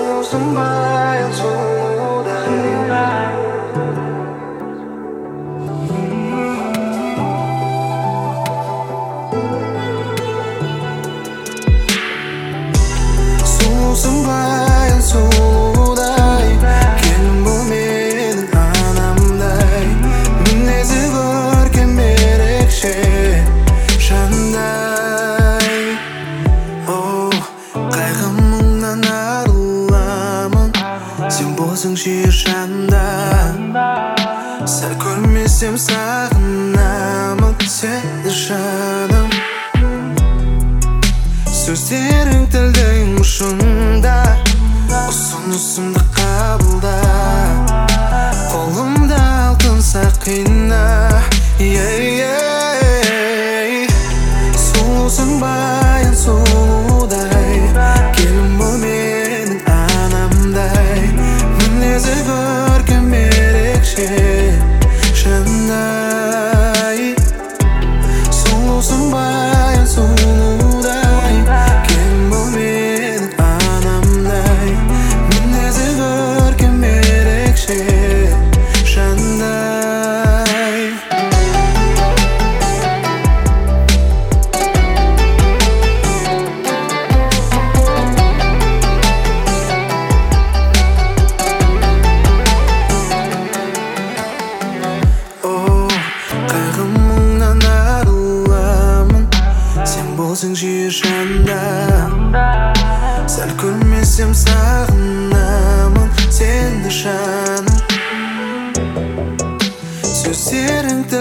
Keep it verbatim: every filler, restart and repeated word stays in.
сұлусың баян сұлудай. Сұлусың баян сұлудай, келін бұл менің анамдай. Мінезі көркем ерекше жандай. Оу, қайғы-мұңнан арыламын, сен болсаң жиі жанымда. Сәл көрмесем сағынамын сені жаным. Сөздерің тілдің ұшында, ұсынысымды қабылда. Қолымда алтын сақина. Сұлусың баян сұлудай, келін бұл менің анамдай. Мінезі көркем ерекше жандай. Сұлусың баян сұлудай, келін бұл менің анамдай. Мінезі көркем ерекше жандай. Қайғы-мұңнан арыламын, сен болсаң жиі жанымда. Сәл көрмесем сағынамын сені жаным. Сөздерің